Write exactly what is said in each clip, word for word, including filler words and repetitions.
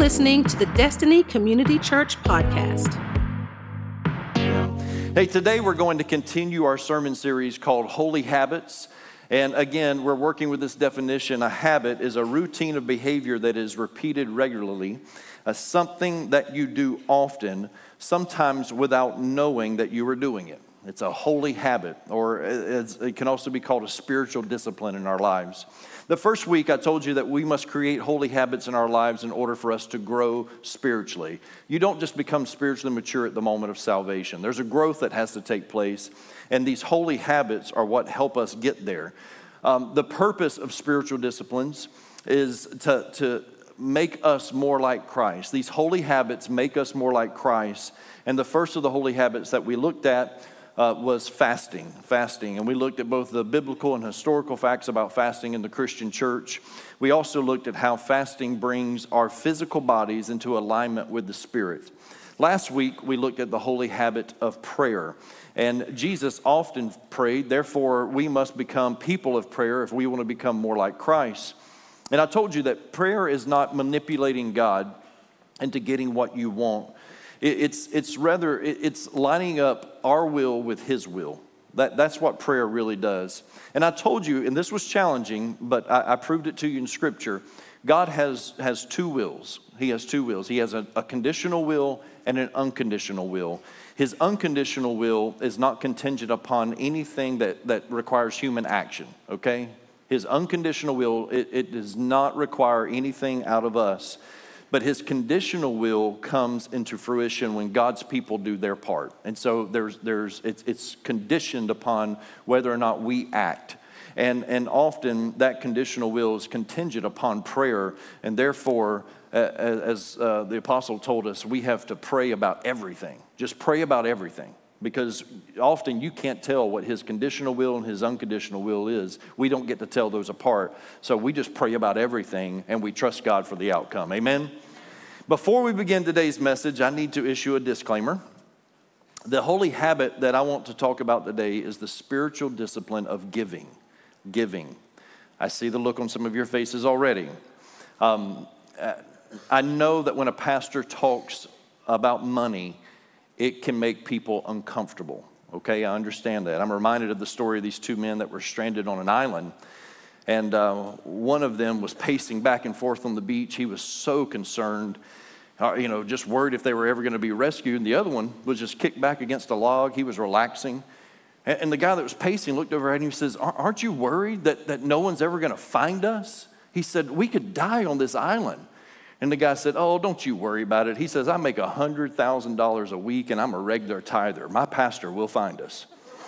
listening to the Destiny Community Church podcast. Hey, today we're going to continue our sermon series called Holy Habits. And again, we're working with this definition. A habit is a routine of behavior that is repeated regularly, uh, something that you do often, sometimes without knowing that you are doing it. It's a holy habit, or it's, it can also be called a spiritual discipline in our lives. The first week, I told you that we must create holy habits in our lives in order for us to grow spiritually. You don't just become spiritually mature at the moment of salvation. There's a growth that has to take place, and these holy habits are what help us get there. Um, the purpose of spiritual disciplines is to, to make us more like Christ. These holy habits make us more like Christ, and the first of the holy habits that we looked at Uh, was fasting, fasting. And we looked at both the biblical and historical facts about fasting in the Christian church. We also looked at how fasting brings our physical bodies into alignment with the Spirit. Last week, we looked at the holy habit of prayer. And Jesus often prayed, therefore, we must become people of prayer if we want to become more like Christ. And I told you that prayer is not manipulating God into getting what you want. It's it's rather, it's lining up our will with His will. That, that's what prayer really does. And I told you, and this was challenging, but I, I proved it to you in Scripture, God has, has two wills. He has two wills. He has a, a conditional will and an unconditional will. His unconditional will is not contingent upon anything that, that requires human action, okay? His unconditional will, it, it does not require anything out of us. But His conditional will comes into fruition when God's people do their part. And so there's, there's, it's, it's conditioned upon whether or not we act. And, and often that conditional will is contingent upon prayer. And therefore, uh, as uh, the apostle told us, we have to pray about everything. Just pray about everything. Because often you can't tell what His conditional will and His unconditional will is. We don't get to tell those apart. So we just pray about everything and we trust God for the outcome. Amen? Before we begin today's message, I need to issue a disclaimer. The holy habit that I want to talk about today is the spiritual discipline of giving. Giving. I see the look on some of your faces already. Um, I know that when a pastor talks about money, it can make people uncomfortable, okay? I understand that. I'm reminded of the story of these two men that were stranded on an island, and uh, one of them was pacing back and forth on the beach. He was so concerned, uh, you know, just worried if they were ever going to be rescued, and the other one was just kicked back against a log. He was relaxing, and, and the guy that was pacing looked over at him and he says, aren't you worried that, that no one's ever going to find us? He said, we could die on this island. And the guy said, oh, don't you worry about it. He says, I make one hundred thousand dollars a week, and I'm a regular tither. My pastor will find us.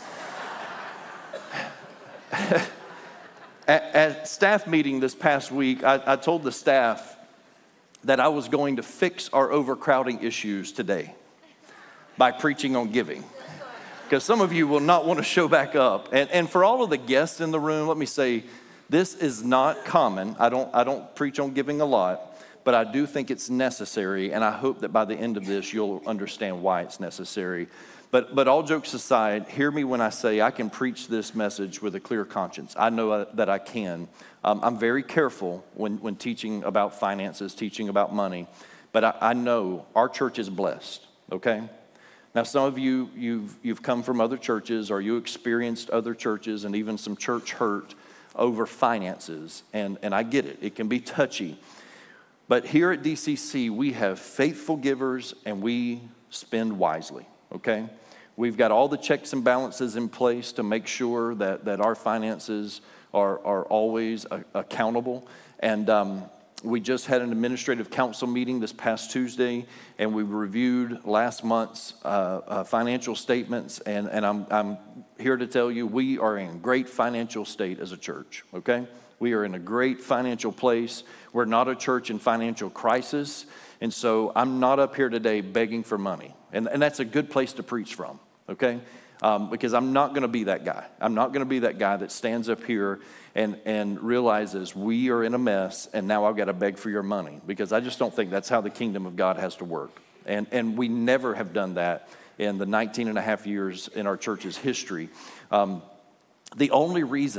at, at staff meeting this past week, I, I told the staff that I was going to fix our overcrowding issues today by preaching on giving. Because some of you will not want to show back up. And, and for all of the guests in the room, let me say, this is not common. I don't, I don't preach on giving a lot. But I do think it's necessary, and I hope that by the end of this, you'll understand why it's necessary. But but all jokes aside, hear me when I say I can preach this message with a clear conscience. I know that I can. Um, I'm very careful when, when teaching about finances, teaching about money. But I, I know our church is blessed, okay? Now, some of you, you've, you've come from other churches, or you experienced other churches and even some church hurt over finances. And, and I get it. It can be touchy. But here at D C C, we have faithful givers and we spend wisely, okay? We've got all the checks and balances in place to make sure that, that our finances are, are always a, accountable. And um, we just had an administrative council meeting this past Tuesday, and we reviewed last month's uh, uh, financial statements. And, and I'm, I'm here to tell you we are in great financial state as a church, okay? We are in a great financial place. We're not a church in financial crisis. And so I'm not up here today begging for money. And, and that's a good place to preach from, okay? Um, because I'm not going to be that guy. I'm not going to be that guy that stands up here and, and realizes we are in a mess and now I've got to beg for your money. Because I just don't think that's how the kingdom of God has to work. And, and we never have done that in the nineteen and a half years in our church's history. Um, the only reason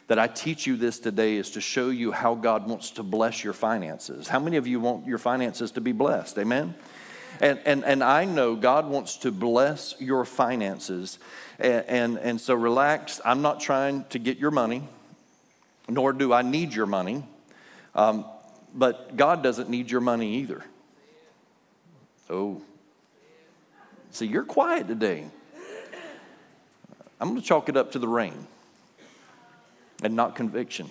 that I teach you this today is to show you how God wants to bless your finances. How many of you want your finances to be blessed? Amen? And, and, and I know God wants to bless your finances. And, and, and so relax. I'm not trying to get your money, nor do I need your money. Um, but God doesn't need your money either. Oh. See, you're quiet today. I'm going to chalk it up to the rain and not conviction.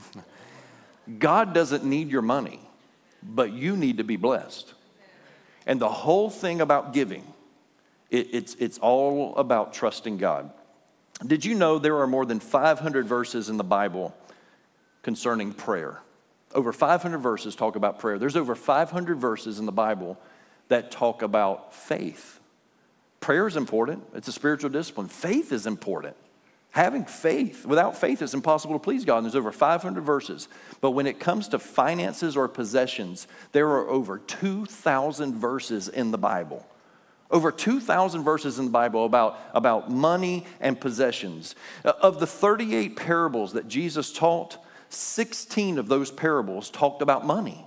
God doesn't need your money, but you need to be blessed. And the whole thing about giving, it, it's, it's all about trusting God. Did you know there are more than five hundred verses in the Bible concerning prayer? Over five hundred verses talk about prayer. There's over five hundred verses in the Bible that talk about faith. Prayer is important. It's a spiritual discipline. Faith is important. Having faith. Without faith, it's impossible to please God. And there's over five hundred verses. But when it comes to finances or possessions, there are over two thousand verses in the Bible. Over two thousand verses in the Bible about, about money and possessions. Of the thirty-eight parables that Jesus taught, sixteen of those parables talked about money.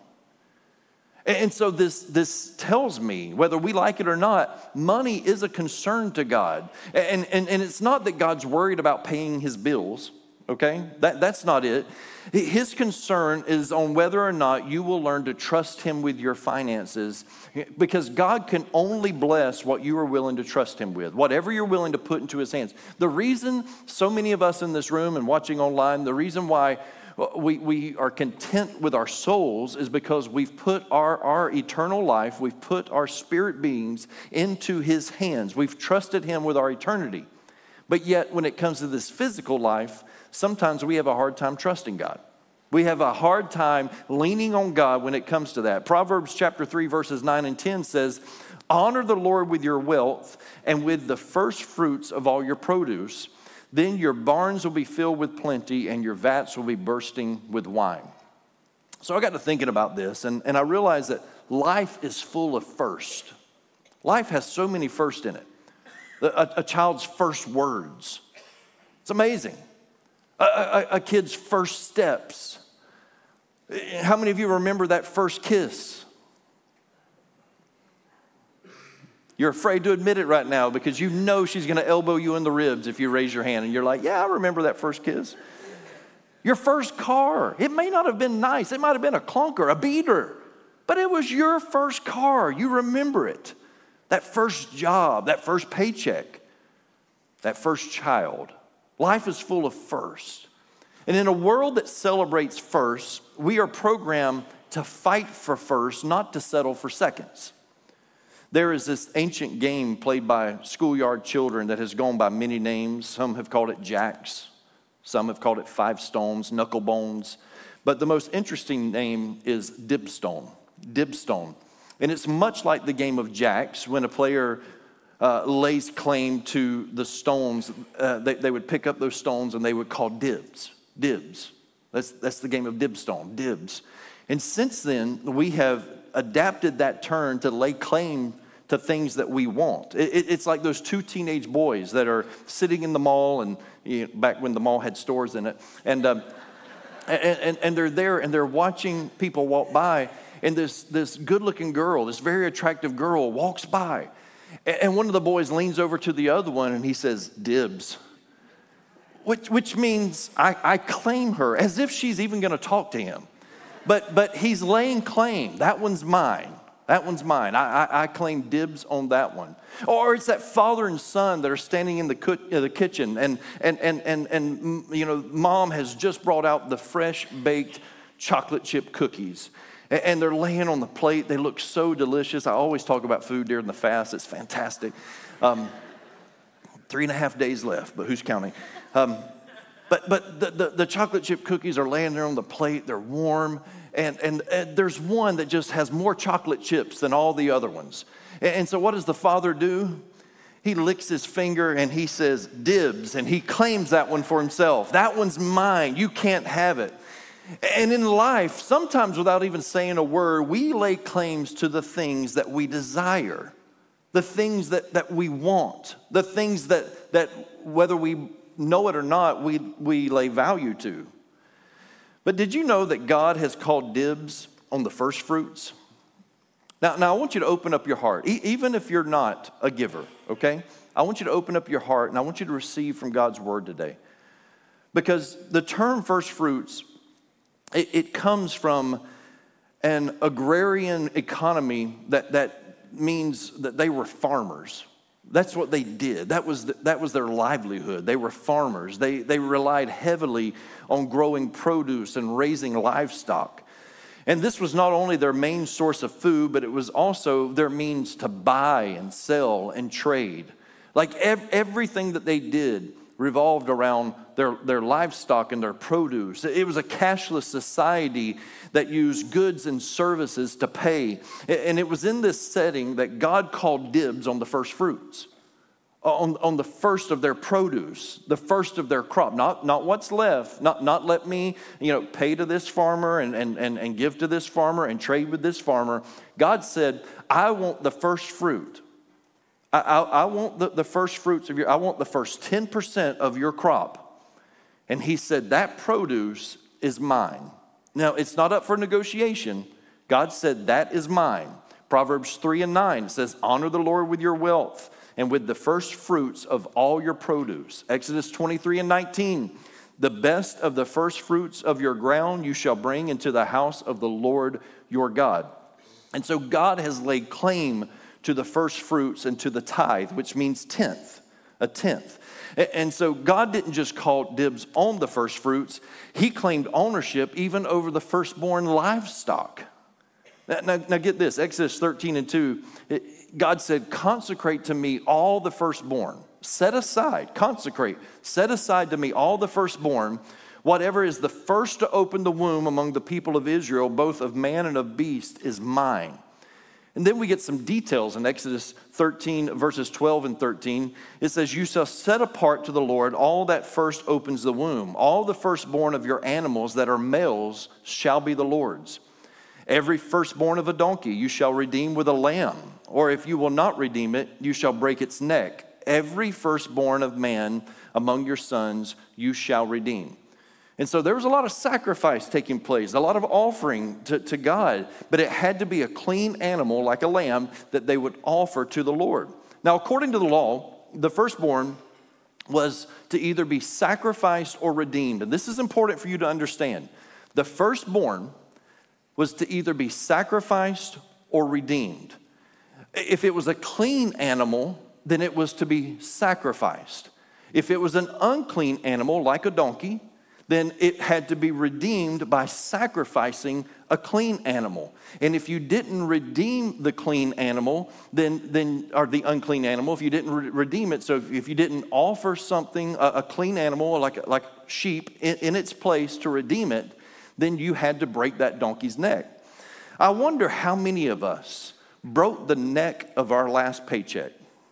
And so this, this tells me, whether we like it or not, money is a concern to God. And, and, and it's not that God's worried about paying his bills, okay? That, that's not it. His concern is on whether or not you will learn to trust him with your finances, because God can only bless what you are willing to trust him with, whatever you're willing to put into his hands. The reason so many of us in this room and watching online, the reason why We, we are content with our souls is because we've put our, our eternal life, we've put our spirit beings into his hands. We've trusted him with our eternity. But yet when it comes to this physical life, sometimes we have a hard time trusting God. We have a hard time leaning on God when it comes to that. Proverbs chapter three verses nine and ten says, "Honor the Lord with your wealth and with the first fruits of all your produce. Then your barns will be filled with plenty and your vats will be bursting with wine." So I got to thinking about this, and, and I realized that life is full of first. Life has so many first in it. A, a child's first words. It's amazing. A, a, a kid's first steps. How many of you remember that first kiss? You're afraid to admit it right now because you know she's going to elbow you in the ribs if you raise your hand. And you're like, yeah, I remember that first kiss. Your first car. It may not have been nice. It might have been a clunker, a beater. But it was your first car. You remember it. That first job, that first paycheck, that first child. Life is full of firsts. And in a world that celebrates firsts, we are programmed to fight for firsts, not to settle for seconds. There is this ancient game played by schoolyard children that has gone by many names. Some have called it jacks. Some have called it five stones, knuckle bones. But the most interesting name is dibstone. Dibstone. And it's much like the game of jacks. When a player uh, lays claim to the stones, uh, they, they would pick up those stones and they would call dibs. Dibs. That's, that's the game of dibstone, dibs. And since then, we have adapted that term to lay claim to things that we want. It, it, it's like those two teenage boys that are sitting in the mall, and you know, back when the mall had stores in it, and, um, and, and and they're there and they're watching people walk by, and this this good-looking girl, this very attractive girl, walks by, and, and one of the boys leans over to the other one and he says, "Dibs," which which means I, I claim her, as if she's even going to talk to him. But but he's laying claim. That one's mine. That one's mine. I, I, I claim dibs on that one. Or it's that father and son that are standing in the, co- uh, the kitchen, and and and and and you know, mom has just brought out the fresh baked chocolate chip cookies, and, and they're laying on the plate. They look so delicious. I always talk about food during the fast. It's fantastic. Um, three and a half days left, but who's counting? Um, But but the, the, the chocolate chip cookies are laying there on the plate. They're warm. And, and, and there's one that just has more chocolate chips than all the other ones. And, and so what does the father do? He licks his finger and he says, "Dibs," and he claims that one for himself. That one's mine. You can't have it. And in life, sometimes without even saying a word, we lay claims to the things that we desire, the things that, that we want, the things that, that whether we know it or not, we, we lay value to. But did you know that God has called dibs on the first fruits? Now, now I want you to open up your heart, e- even if you're not a giver, okay? I want you to open up your heart, and I want you to receive from God's word today. Because the term first fruits, it, it comes from an agrarian economy that, that means that they were farmers. That's what they did. That was, the, that was their livelihood. They were farmers. They, they relied heavily on growing produce and raising livestock. And this was not only their main source of food, but it was also their means to buy and sell and trade. Like ev- everything that they did revolved around their, their livestock and their produce. It was a cashless society that used goods and services to pay. And it was in this setting that God called dibs on the first fruits, on, on the first of their produce, the first of their crop, not, not what's left, not, not let me, you know, pay to this farmer and, and, and, and give to this farmer and trade with this farmer. God said, I want the first fruit. I, I, I want the, the first fruits of your, I want the first ten percent of your crop. And he said, that produce is mine. Now, it's not up for negotiation. God said, that is mine. Proverbs three and nine says, honor the Lord with your wealth and with the first fruits of all your produce. Exodus twenty-three and nineteen, the best of the first fruits of your ground you shall bring into the house of the Lord your God. And so God has laid claim to the first fruits and to the tithe, which means tenth, a tenth. And so God didn't just call dibs on the first fruits. He claimed ownership even over the firstborn livestock. Now, now, now get this, Exodus thirteen and two, it, God said, consecrate to me all the firstborn. Set aside, consecrate, set aside to me all the firstborn. Whatever is the first to open the womb among the people of Israel, both of man and of beast, is mine. And then we get some details in Exodus thirteen, verses twelve and thirteen. It says, you shall set apart to the Lord all that first opens the womb. All the firstborn of your animals that are males shall be the Lord's. Every firstborn of a donkey you shall redeem with a lamb. Or if you will not redeem it, you shall break its neck. Every firstborn of man among your sons you shall redeem. And so there was a lot of sacrifice taking place, a lot of offering to, to God, but it had to be a clean animal like a lamb that they would offer to the Lord. Now, according to the law, the firstborn was to either be sacrificed or redeemed. And this is important for you to understand. The firstborn was to either be sacrificed or redeemed. If it was a clean animal, then it was to be sacrificed. If it was an unclean animal like a donkey, then it had to be redeemed by sacrificing a clean animal. And if you didn't redeem the clean animal, then, then or the unclean animal, if you didn't re- redeem it, so if, if you didn't offer something, a, a clean animal like, like sheep in, in its place to redeem it, then you had to break that donkey's neck. I wonder how many of us broke the neck of our last paycheck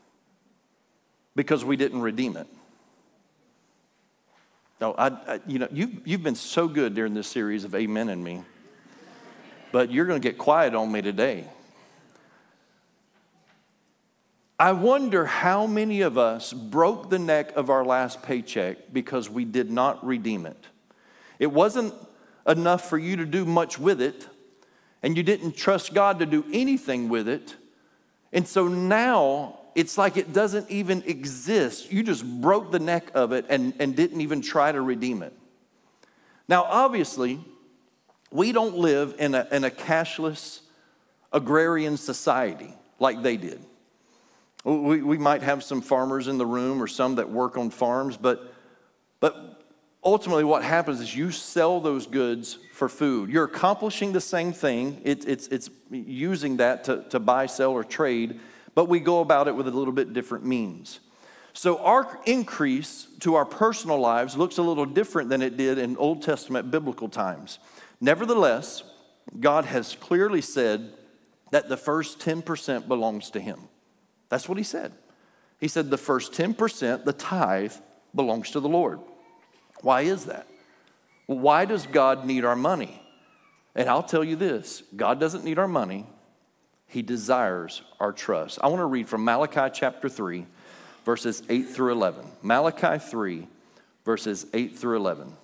because we didn't redeem it. No, I, I, you know, you've, you've been so good during this series of amen and me, but you're going to get quiet on me today. I wonder how many of us broke the neck of our last paycheck because we did not redeem it. It wasn't enough for you to do much with it, and you didn't trust God to do anything with it, and so now it's like it doesn't even exist. You just broke the neck of it and, and didn't even try to redeem it. Now, obviously, we don't live in a, in a cashless agrarian society like they did. We, we might have some farmers in the room or some that work on farms, but, but ultimately what happens is you sell those goods for food. You're accomplishing the same thing. It, it's, it's using that to, to buy, sell, or trade, but we go about it with a little bit different means. So our increase to our personal lives looks a little different than it did in Old Testament biblical times. Nevertheless, God has clearly said that the first ten percent belongs to him. That's what he said. He said the first ten percent, the tithe, belongs to the Lord. Why is that? Why does God need our money? And I'll tell you this, God doesn't need our money. He desires our trust. I want to read from Malachi chapter three, verses eight through eleven. Malachi three, verses eight through eleven.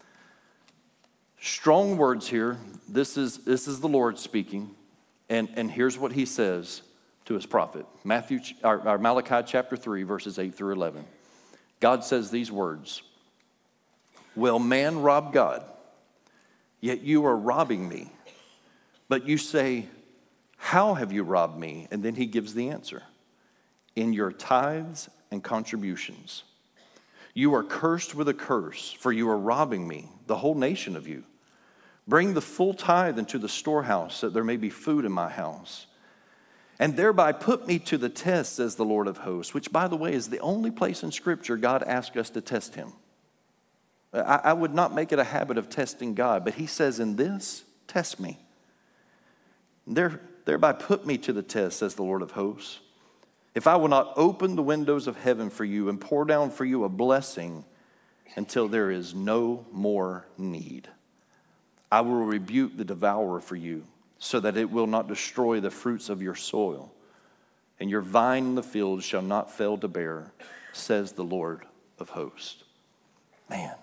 Strong words here. This is, this is the Lord speaking. And, and here's what he says to his prophet. Matthew, or, or Malachi chapter three, verses eight through eleven. God says these words. Will man rob God? Yet you are robbing me. But you say, how have you robbed me? And then he gives the answer. In your tithes and contributions. You are cursed with a curse, for you are robbing me, the whole nation of you. Bring the full tithe into the storehouse, that there may be food in my house. And thereby put me to the test, says the Lord of hosts, which, by the way, is the only place in Scripture God asks us to test him. I, I would not make it a habit of testing God, but he says in this, test me. There, thereby put me to the test, says the Lord of hosts. If I will not open the windows of heaven for you and pour down for you a blessing until there is no more need. I will rebuke the devourer for you, so that it will not destroy the fruits of your soil, and your vine in the field shall not fail to bear, says the Lord of hosts. Man,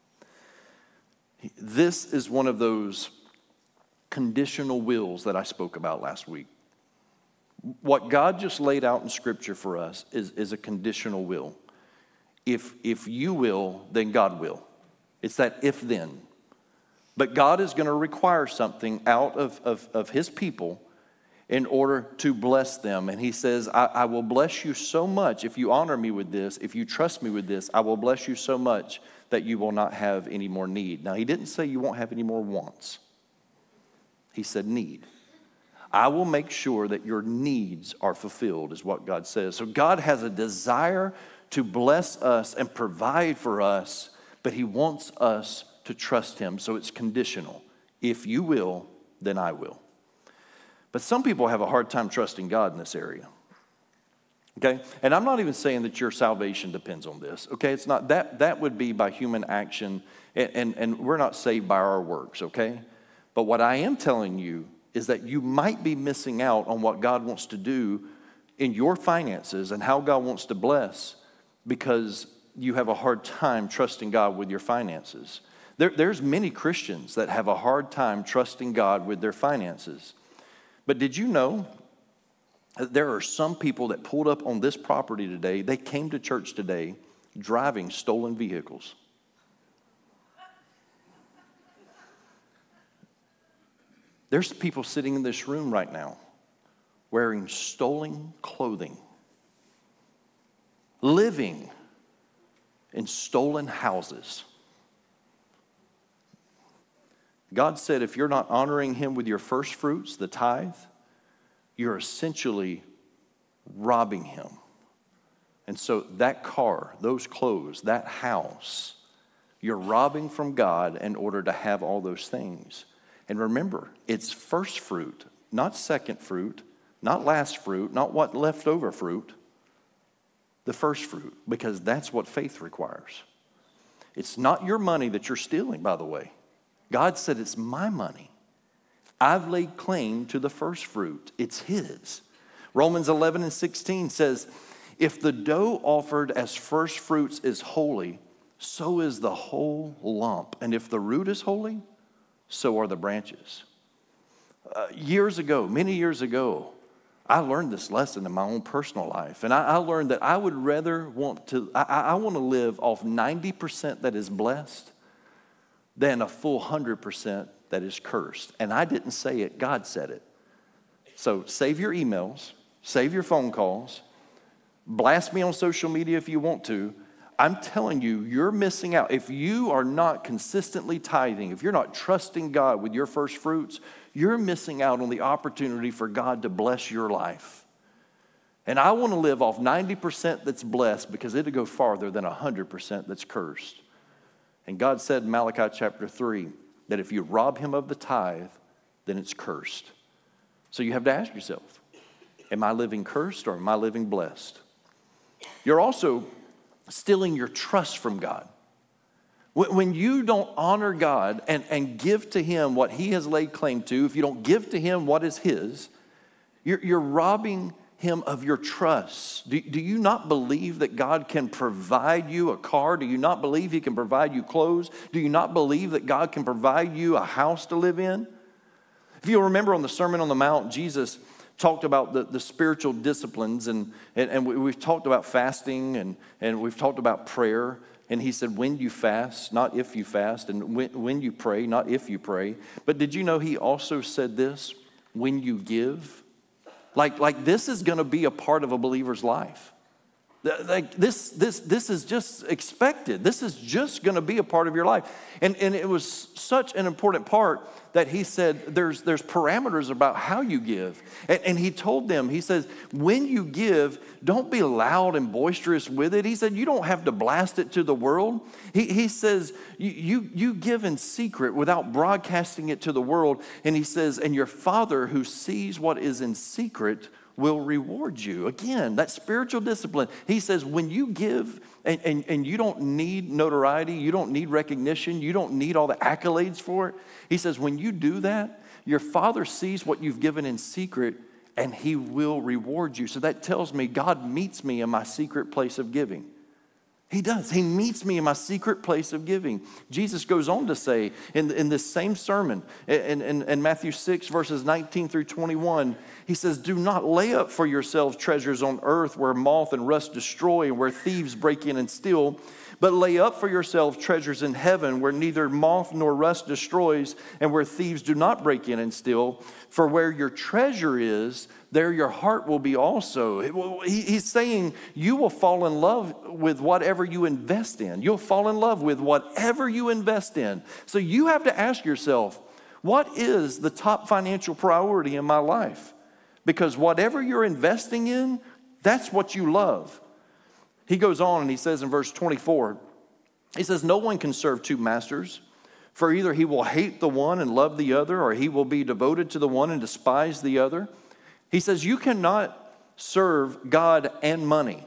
this is one of those conditional wills that I spoke about last week. What God just laid out in Scripture for us is, is a conditional will. If, if you will, then God will. It's that if-then. But God is going to require something out of, of, of his people in order to bless them. And he says, I, I will bless you so much if you honor me with this, if you trust me with this, I will bless you so much that you will not have any more need. Now, he didn't say you won't have any more wants. He said need. I will make sure that your needs are fulfilled, is what God says. So God has a desire to bless us and provide for us, but he wants us to trust him. So it's conditional. If you will, then I will. But some people have a hard time trusting God in this area. Okay? And I'm not even saying that your salvation depends on this. Okay? It's not that that would be by human action, and, and, and we're not saved by our works, okay? But what I am telling you is that you might be missing out on what God wants to do in your finances and how God wants to bless because you have a hard time trusting God with your finances. There, there's many Christians that have a hard time trusting God with their finances. But did you know that there are some people that pulled up on this property today, they came to church today driving stolen vehicles? There's people sitting in this room right now wearing stolen clothing, living in stolen houses. God said if you're not honoring him with your first fruits, the tithe, you're essentially robbing him. And so that car, those clothes, that house, you're robbing from God in order to have all those things. And remember, it's first fruit, not second fruit, not last fruit, not what leftover fruit, the first fruit, because that's what faith requires. It's not your money that you're stealing, by the way. God said, it's my money. I've laid claim to the first fruit. It's his. Romans eleven and sixteen says, if the dough offered as first fruits is holy, so is the whole lump. And if the root is holy, so are the branches. Uh, years ago, many years ago, I learned this lesson in my own personal life. And I, I learned that I would rather want to, I, I want to live off ninety percent that is blessed than a full one hundred percent that is cursed. And I didn't say it, God said it. So save your emails, save your phone calls, blast me on social media if you want to. I'm telling you, you're missing out. If you are not consistently tithing, if you're not trusting God with your first fruits, you're missing out on the opportunity for God to bless your life. And I want to live off ninety percent that's blessed because it'll go farther than one hundred percent that's cursed. And God said in Malachi chapter three that if you rob him of the tithe, then it's cursed. So you have to ask yourself, am I living cursed or am I living blessed? You're also stealing your trust from God. When you don't honor God and, and give to him what he has laid claim to, if you don't give to him what is his, you're, you're robbing him of your trust? Do, do you not believe that God can provide you a car? Do you not believe he can provide you clothes? Do you not believe that God can provide you a house to live in? If you'll remember on the Sermon on the Mount, Jesus talked about the, the spiritual disciplines, and, and, and we, we've talked about fasting, and, and we've talked about prayer. And he said, when you fast, not if you fast, and when, when you pray, not if you pray. But did you know he also said this, when you give? Like, like this is going to be a part of a believer's life. Like this, this, this is just expected. This is just going to be a part of your life. And, and it was such an important part that he said there's, there's parameters about how you give. And, and he told them, he says, when you give, don't be loud and boisterous with it. He said, you don't have to blast it to the world. He, he says, you, you, you give in secret without broadcasting it to the world. And he says, and your Father who sees what is in secret will reward you. Again, that spiritual discipline. He says, when you give and, and, and you don't need notoriety, you don't need recognition, you don't need all the accolades for it. He says, when you do that, your Father sees what you've given in secret and he will reward you. So that tells me God meets me in my secret place of giving. He does. He meets me in my secret place of giving. Jesus goes on to say in, in this same sermon, in, in, in Matthew six, verses nineteen through twenty-one, he says, do not lay up for yourselves treasures on earth where moth and rust destroy and where thieves break in and steal, but lay up for yourselves treasures in heaven where neither moth nor rust destroys and where thieves do not break in and steal. For where your treasure is, there your heart will be also. He's saying you will fall in love with whatever you invest in. You'll fall in love with whatever you invest in. So you have to ask yourself, what is the top financial priority in my life? Because whatever you're investing in, that's what you love. He goes on and he says in verse twenty-four, he says, no one can serve two masters, for either he will hate the one and love the other, or he will be devoted to the one and despise the other. He says, you cannot serve God and money.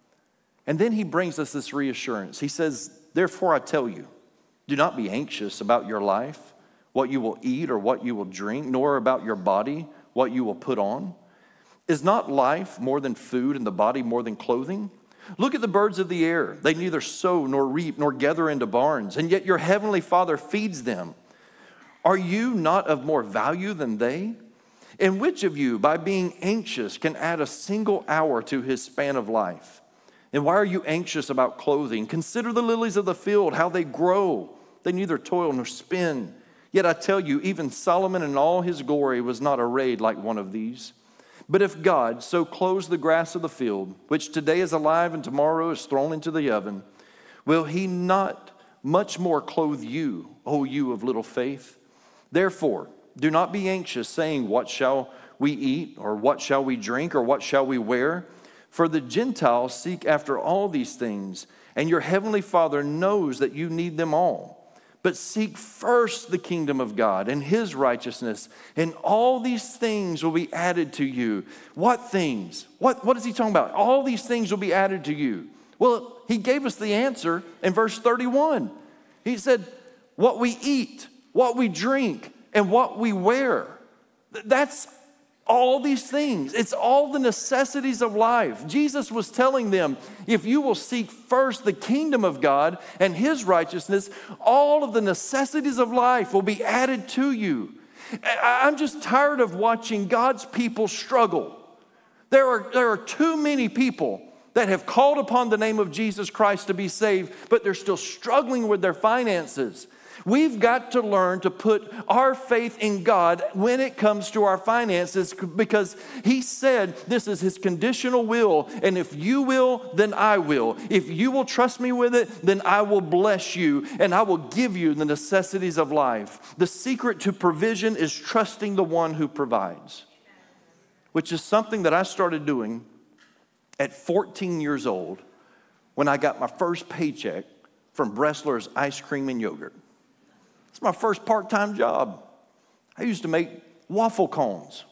And then he brings us this reassurance. He says, therefore I tell you, do not be anxious about your life, what you will eat or what you will drink, nor about your body, what you will put on. Is not life more than food and the body more than clothing? Look at the birds of the air. They neither sow nor reap nor gather into barns, and yet your heavenly Father feeds them. Are you not of more value than they? And which of you, by being anxious, can add a single hour to his span of life? And why are you anxious about clothing? Consider the lilies of the field, how they grow. They neither toil nor spin. Yet I tell you, even Solomon in all his glory was not arrayed like one of these. But if God so clothes the grass of the field, which today is alive and tomorrow is thrown into the oven, will he not much more clothe you, O you of little faith? Therefore, do not be anxious, saying, what shall we eat, or what shall we drink, or what shall we wear? For the Gentiles seek after all these things, and your heavenly Father knows that you need them all. But seek first the kingdom of God and his righteousness, and all these things will be added to you. What things? What, what is he talking about? All these things will be added to you. Well, he gave us the answer in verse thirty-one. He said, what we eat, what we drink, and what we wear. That's all these things. It's all the necessities of life. Jesus was telling them, if you will seek first the kingdom of God and his righteousness, all of the necessities of life will be added to you. I'm just tired of watching God's people struggle. There are, there are too many people that have called upon the name of Jesus Christ to be saved, but they're still struggling with their finances. We've got to learn to put our faith in God when it comes to our finances, because he said this is his conditional will, and if you will, then I will. If you will trust me with it, then I will bless you, and I will give you the necessities of life. The secret to provision is trusting the one who provides, which is something that I started doing at fourteen years old when I got my first paycheck from Bressler's Ice Cream and Yogurt. It's my first part-time job. I used to make waffle cones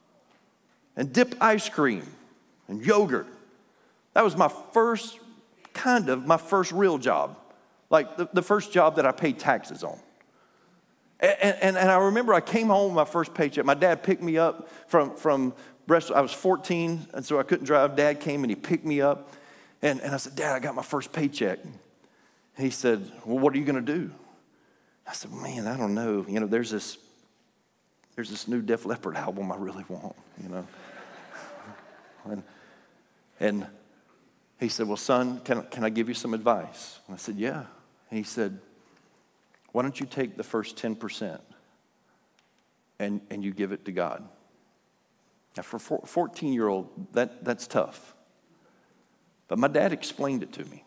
and dip ice cream and yogurt. That was my first, kind of my first real job, like the, the first job that I paid taxes on. And, and, and I remember I came home with my first paycheck. My dad picked me up from, from breast, I was fourteen, and so I couldn't drive. Dad came and he picked me up. And, and I said, Dad, I got my first paycheck. And he said, well, what are you going to do? I said, man, I don't know. You know, there's this, there's this new Def Leppard album I really want, you know. and, and he said, well, son, can, can I give you some advice? And I said, yeah. And he said, why don't you take the first ten percent and, and you give it to God? Now, for a fourteen-year-old, that, that's tough. But my dad explained it to me.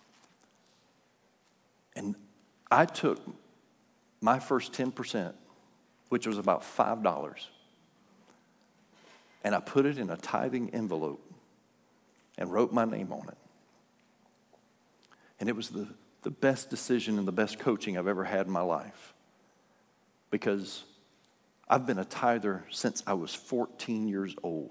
And I took my first ten percent, which was about five dollars, and I put it in a tithing envelope and wrote my name on it. And it was the, the best decision and the best coaching I've ever had in my life, because I've been a tither since I was fourteen years old,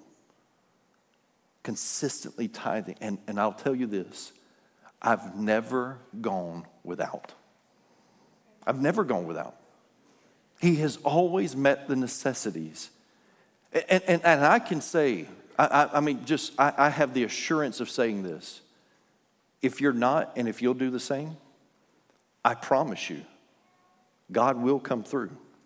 consistently tithing. And, and I'll tell you this, I've never gone without. I've never gone without. He has always met the necessities. And, and, and I can say, I, I, I mean, just, I, I have the assurance of saying this. If you're not, and if you'll do the same, I promise you, God will come through.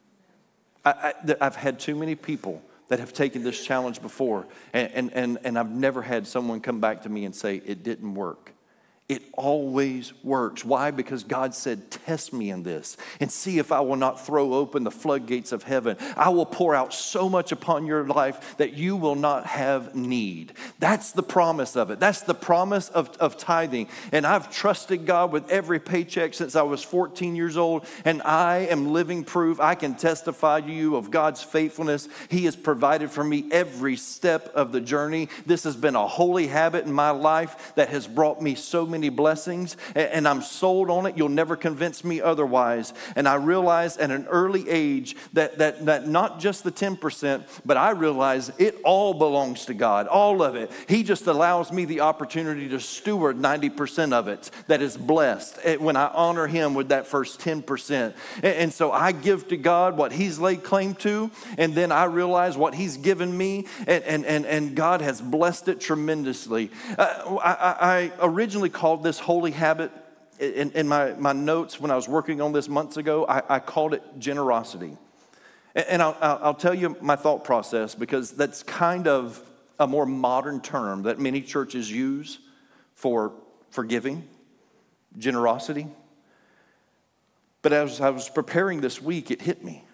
I, I, I've had too many people that have taken this challenge before, and, and, and, and I've never had someone come back to me and say, it didn't work. It always works. Why? Because God said, test me in this and see if I will not throw open the floodgates of heaven. I will pour out so much upon your life that you will not have need. That's the promise of it. That's the promise of, of tithing. And I've trusted God with every paycheck since I was fourteen years old, and I am living proof. I can testify to you of God's faithfulness. He has provided for me every step of the journey. This has been a holy habit in my life that has brought me so many many blessings, and I'm sold on it. You'll never convince me otherwise. And I realized at an early age that, that, that not just the ten percent, but I realize it all belongs to God, all of it. He just allows me the opportunity to steward ninety percent of it that is blessed when I honor him with that first ten percent. And, and so I give to God what he's laid claim to, and then I realize what he's given me, and, and, and, and God has blessed it tremendously. Uh, I, I originally called this holy habit in, in my, my notes when I was working on this months ago. I, I called it generosity. And, and I'll, I'll tell you my thought process, because that's kind of a more modern term that many churches use for, for giving, generosity. But as I was preparing this week, it hit me.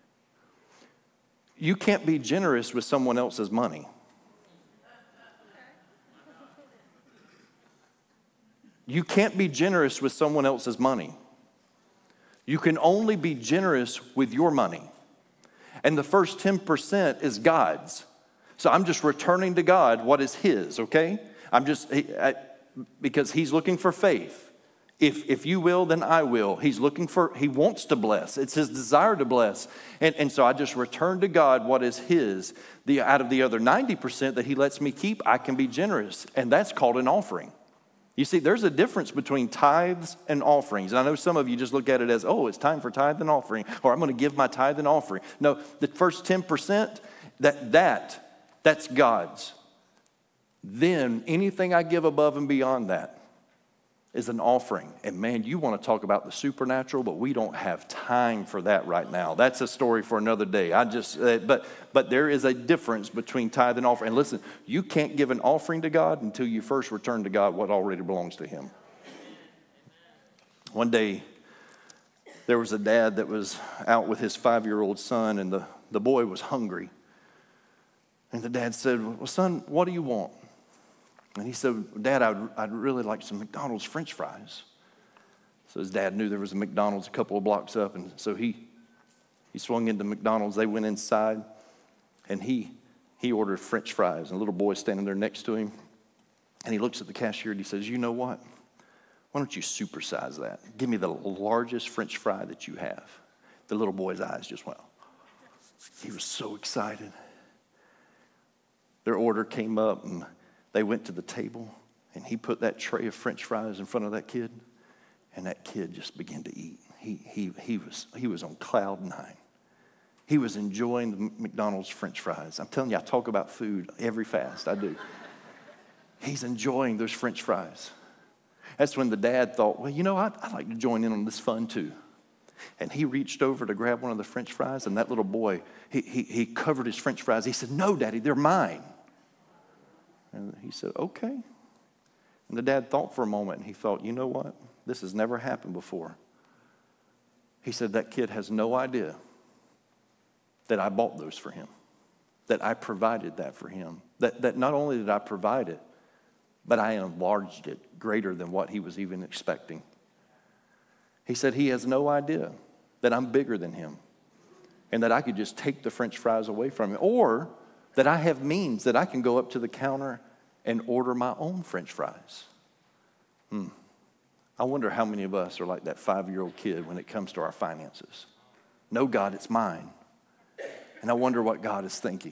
You can't be generous with someone else's money. You can't be generous with someone else's money. You can only be generous with your money. And the first ten percent is God's. So I'm just returning to God what is his, okay? I'm just, I, because he's looking for faith. If, if you will, then I will. He's looking for, he wants to bless. It's his desire to bless. And, and so I just return to God what is his. The, out of the other ninety percent that he lets me keep, I can be generous. And that's called an offering. You see, there's a difference between tithes and offerings. And I know some of you just look at it as, oh, it's time for tithe and offering, or I'm going to give my tithe and offering. No, the first ten percent, that, that, that's God's. Then anything I give above and beyond that is an offering. And man, you want to talk about the supernatural, but we don't have time for that right now. That's a story for another day. I just, uh, but but there is a difference between tithe and offering. And listen, you can't give an offering to God until you first return to God what already belongs to him. One day, there was a dad that was out with his five-year-old son, and the, the boy was hungry. And the dad said, well, son, what do you want? And he said, Dad, I'd, I'd really like some McDonald's French fries. So his dad knew there was a McDonald's a couple of blocks up, and so he he swung into McDonald's. They went inside, and he he ordered French fries, and a little boy standing there next to him. And he looks at the cashier, and he says, you know what? Why don't you supersize that? Give me the largest French fry that you have. The little boy's eyes just went. He was so excited. Their order came up, and they went to the table, and he put that tray of French fries in front of that kid, and that kid just began to eat. He, he, he, was, he was on cloud nine. He was enjoying the McDonald's French fries. I'm telling you, I talk about food every fast. I do. He's enjoying those French fries. That's when the dad thought, well, you know, I'd, I'd like to join in on this fun too. And he reached over to grab one of the French fries, and that little boy, he, he, he covered his French fries. He said, no, Daddy, they're mine. And he said, okay. And the dad thought for a moment, and he thought, you know what? This has never happened before. He said, that kid has no idea that I bought those for him, that I provided that for him, that, that not only did I provide it, but I enlarged it greater than what he was even expecting. He said he has no idea that I'm bigger than him and that I could just take the French fries away from him, or that I have means that I can go up to the counter and order my own French fries. Hmm. I wonder how many of us are like that five-year-old kid when it comes to our finances. No, God, it's mine. And I wonder what God is thinking.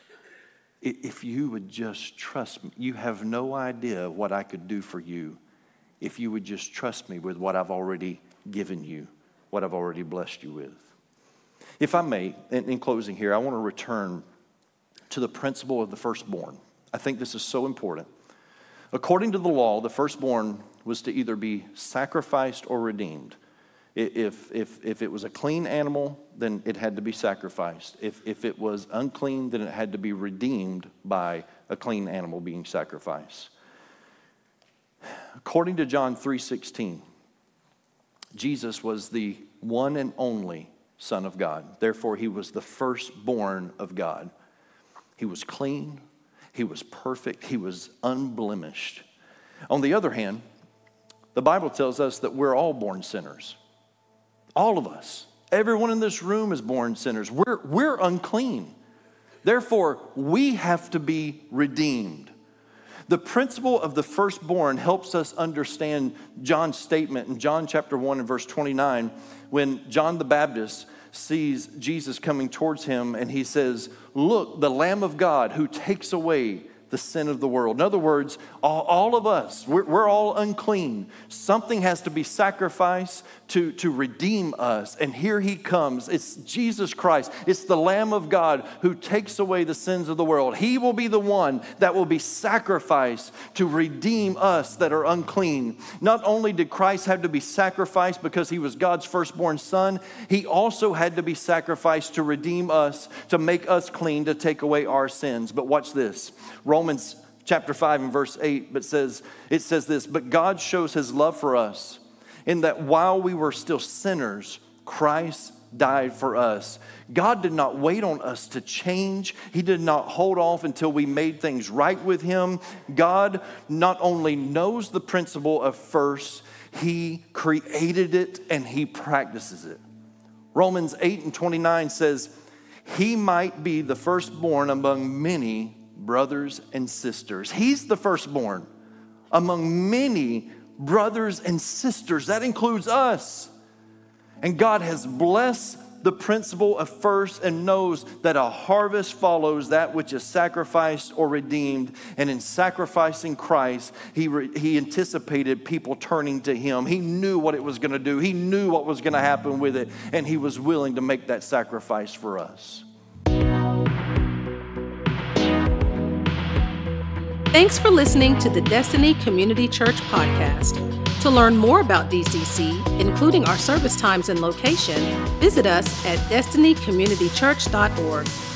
If you would just trust me, you have no idea what I could do for you if you would just trust me with what I've already given you, what I've already blessed you with. If I may, in, in closing here, I want to return to the principle of the firstborn. I think this is so important. According to the law, the firstborn was to either be sacrificed or redeemed. If, if, if it was a clean animal, then it had to be sacrificed. If, if it was unclean, then it had to be redeemed by a clean animal being sacrificed. According to John three sixteen, Jesus was the one and only Son of God. Therefore, he was the firstborn of God. He was clean. He was perfect. He was unblemished. On the other hand, the Bible tells us that we're all born sinners. All of us. Everyone in this room is born sinners. We're, we're unclean. Therefore, we have to be redeemed. The principle of the firstborn helps us understand John's statement in John chapter one and verse twenty-nine, when John the Baptist sees Jesus coming towards him and he says, look, the Lamb of God who takes away the sin of the world. In other words, all, all of us, we're, we're all unclean. Something has to be sacrificed to, to redeem us. And here he comes. It's Jesus Christ. It's the Lamb of God who takes away the sins of the world. He will be the one that will be sacrificed to redeem us that are unclean. Not only did Christ have to be sacrificed because he was God's firstborn son, he also had to be sacrificed to redeem us, to make us clean, to take away our sins. But watch this. Romans chapter five and verse eight, but says, it says this, but God shows his love for us in that while we were still sinners, Christ died for us. God did not wait on us to change. He did not hold off until we made things right with him. God not only knows the principle of first, he created it and he practices it. Romans eight and twenty-nine says, he might be the firstborn among many brothers and sisters. He's the firstborn among many brothers and sisters. That includes us. And God has blessed the principle of first and knows that a harvest follows that which is sacrificed or redeemed. And in sacrificing Christ, he, re, he anticipated people turning to him. He knew what it was going to do. He knew what was going to happen with it. And he was willing to make that sacrifice for us. Thanks for listening to the Destiny Community Church podcast. To learn more about D C C, including our service times and location, visit us at destiny community church dot org.